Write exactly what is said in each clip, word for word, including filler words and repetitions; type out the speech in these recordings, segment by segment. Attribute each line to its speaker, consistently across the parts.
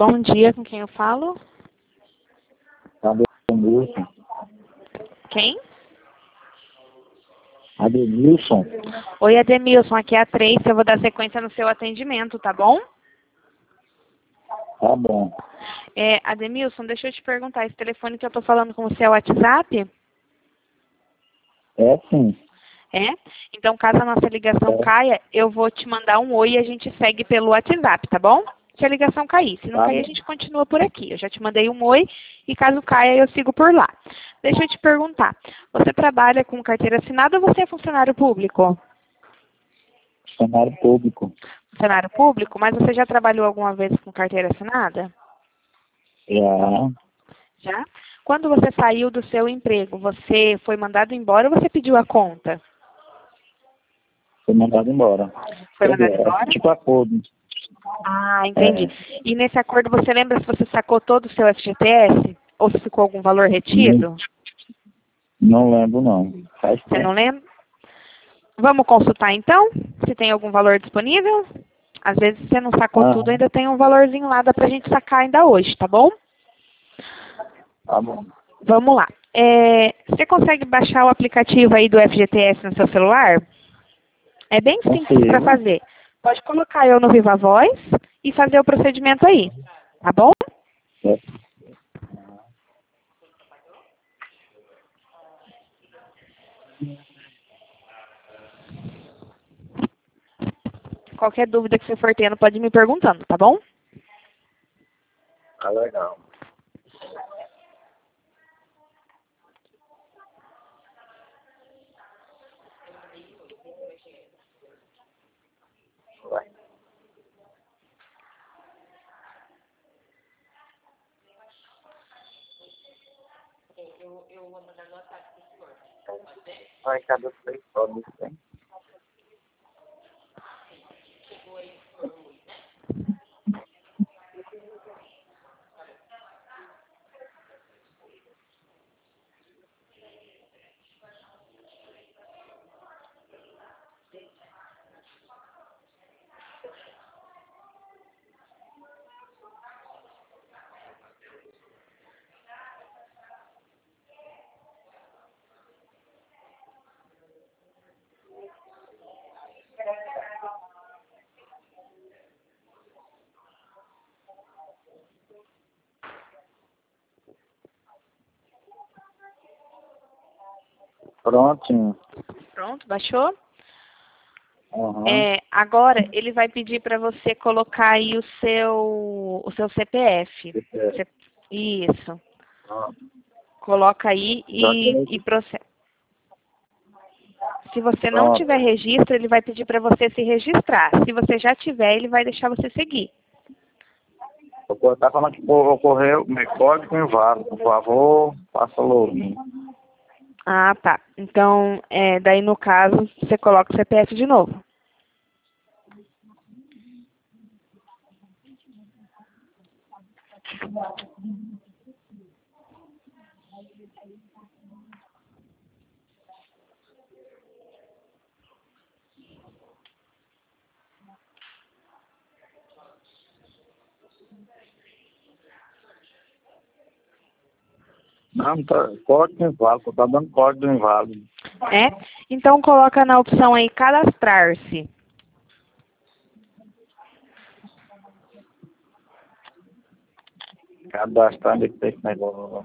Speaker 1: Bom dia, com quem eu falo?
Speaker 2: Ademilson.
Speaker 1: Quem?
Speaker 2: Ademilson.
Speaker 1: Oi, Ademilson, aqui é a Tracy, eu vou dar sequência no seu atendimento, tá bom?
Speaker 2: Tá bom.
Speaker 1: É, Ademilson, deixa eu te perguntar, esse telefone que eu tô falando com você é o WhatsApp?
Speaker 2: É sim.
Speaker 1: É? Então, caso a nossa ligação
Speaker 2: É.
Speaker 1: caia, eu vou te mandar um oi e a gente segue pelo WhatsApp, tá bom? Se a ligação cair. Se não
Speaker 2: Tá
Speaker 1: cair, a
Speaker 2: bom.
Speaker 1: gente continua por aqui. Eu já te mandei um oi e caso caia, eu sigo por lá. Deixa eu te perguntar, você trabalha com carteira assinada ou você é funcionário público?
Speaker 2: Funcionário público.
Speaker 1: Funcionário público? Mas você já trabalhou alguma vez com carteira assinada?
Speaker 2: Já.
Speaker 1: Já? Quando você saiu do seu emprego, você foi mandado embora ou você pediu a conta?
Speaker 2: Foi mandado embora.
Speaker 1: Foi
Speaker 2: Quer dizer,
Speaker 1: mandado
Speaker 2: é
Speaker 1: embora?
Speaker 2: tipo acordo.
Speaker 1: Ah, entendi.
Speaker 2: É.
Speaker 1: E nesse acordo, você lembra se você sacou todo o seu F G T S? Ou se ficou algum valor retido?
Speaker 2: Não, não lembro não. Faz
Speaker 1: Você não
Speaker 2: tempo.
Speaker 1: lembra? Vamos consultar então? Se tem algum valor disponível? Às vezes você não sacou
Speaker 2: Ah,
Speaker 1: tudo, ainda tem um valorzinho lá, dá pra gente sacar ainda hoje, tá bom?
Speaker 2: tá bom.
Speaker 1: Vamos lá. É, você consegue baixar o aplicativo aí do F G T S no seu celular? É bem simples para
Speaker 2: Consigo.
Speaker 1: fazer. Pode colocar eu no Viva Voz e fazer o procedimento aí, tá bom?
Speaker 2: É.
Speaker 1: Qualquer dúvida que você for tendo, pode ir me perguntando, tá bom?
Speaker 2: Tá legal. Vai. Vai, cada três fotos, hein? Prontinho.
Speaker 1: Pronto, baixou?
Speaker 2: Aham.
Speaker 1: É, agora, ele vai pedir para você colocar aí o seu, o seu C P F.
Speaker 2: É.
Speaker 1: Cê- Isso.
Speaker 2: Ah,
Speaker 1: Coloca aí
Speaker 2: já
Speaker 1: e,
Speaker 2: que
Speaker 1: e processa. Se você não
Speaker 2: pronto.
Speaker 1: tiver registro, ele vai pedir para você se registrar. Se você já tiver, ele vai deixar você seguir.
Speaker 2: Tá falando que ocorreu código inválido. Por favor, faça login.
Speaker 1: Ah, tá. Então, é, daí no caso, você coloca o C P F de novo.
Speaker 2: Não, não tá. Código inválido. Tá dando código inválido.
Speaker 1: É? Então, coloca na opção aí, cadastrar-se.
Speaker 2: Cadastrar onde é que tem esse negócio.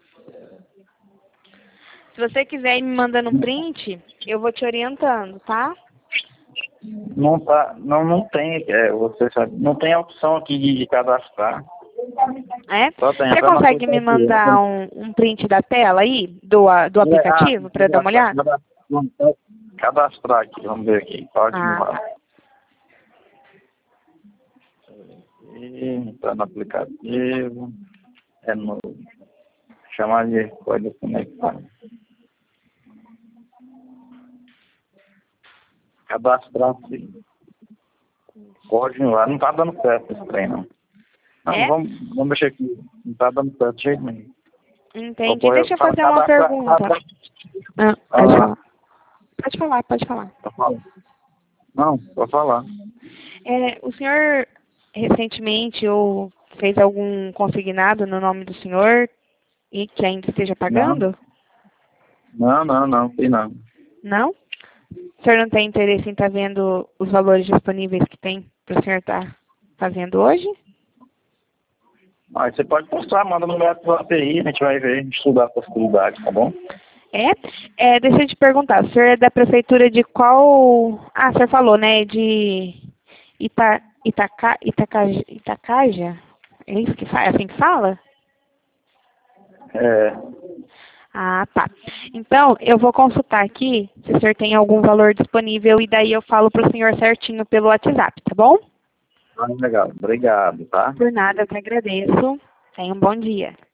Speaker 1: Se você quiser ir me mandando um print, eu vou te orientando, tá?
Speaker 2: Não tá. Não, não tem. É, você sabe, não tem a opção aqui de, de cadastrar.
Speaker 1: É?
Speaker 2: Só tem
Speaker 1: Você
Speaker 2: até no
Speaker 1: consegue me mandar
Speaker 2: aplicativo.
Speaker 1: um, um print da tela aí, do, a- do
Speaker 2: É, ah,
Speaker 1: aplicativo, para eu dar uma olhada?
Speaker 2: cadastrar, cadastrar aqui, vamos ver aqui. Código
Speaker 1: Ah,
Speaker 2: inválido.
Speaker 1: tá.
Speaker 2: E tá no aplicativo. É no. Chamar de código conectado. Cadastrar sim. Código lá. Não tá dando certo esse trem, não. Não,
Speaker 1: É?
Speaker 2: vamos, vamos mexer aqui. Não tá dando certo de jeito nenhum.
Speaker 1: Entendi.
Speaker 2: Ocorreu.
Speaker 1: Deixa eu
Speaker 2: Fala
Speaker 1: fazer uma
Speaker 2: cadastrar.
Speaker 1: pergunta.
Speaker 2: cadastrar.
Speaker 1: Ah, pode
Speaker 2: Ah,
Speaker 1: falar. Pode falar, pode falar.
Speaker 2: tá falando. Não, pode falar.
Speaker 1: É, o senhor recentemente ou fez algum consignado no nome do senhor e que ainda esteja pagando?
Speaker 2: Não, não, não, tem não.
Speaker 1: Não? O senhor não tem interesse em estar vendo os valores disponíveis que tem para o senhor estar fazendo hoje?
Speaker 2: Aí você pode postar, manda no meu WhatsApp aí, a gente vai ver, estudar a possibilidade, tá bom?
Speaker 1: É? É, deixa eu te perguntar, o senhor é da prefeitura de qual... Ah, o senhor falou, né, de Ita... Itaca... Itacaja... Itacaja? É isso que fala? É assim que fala?
Speaker 2: É,
Speaker 1: Ah, tá. Então, eu vou consultar aqui se o senhor tem algum valor disponível e daí eu falo para o senhor certinho pelo WhatsApp, tá bom?
Speaker 2: ah, legal, obrigado, tá?
Speaker 1: Por nada, eu que agradeço. Tenha um bom dia.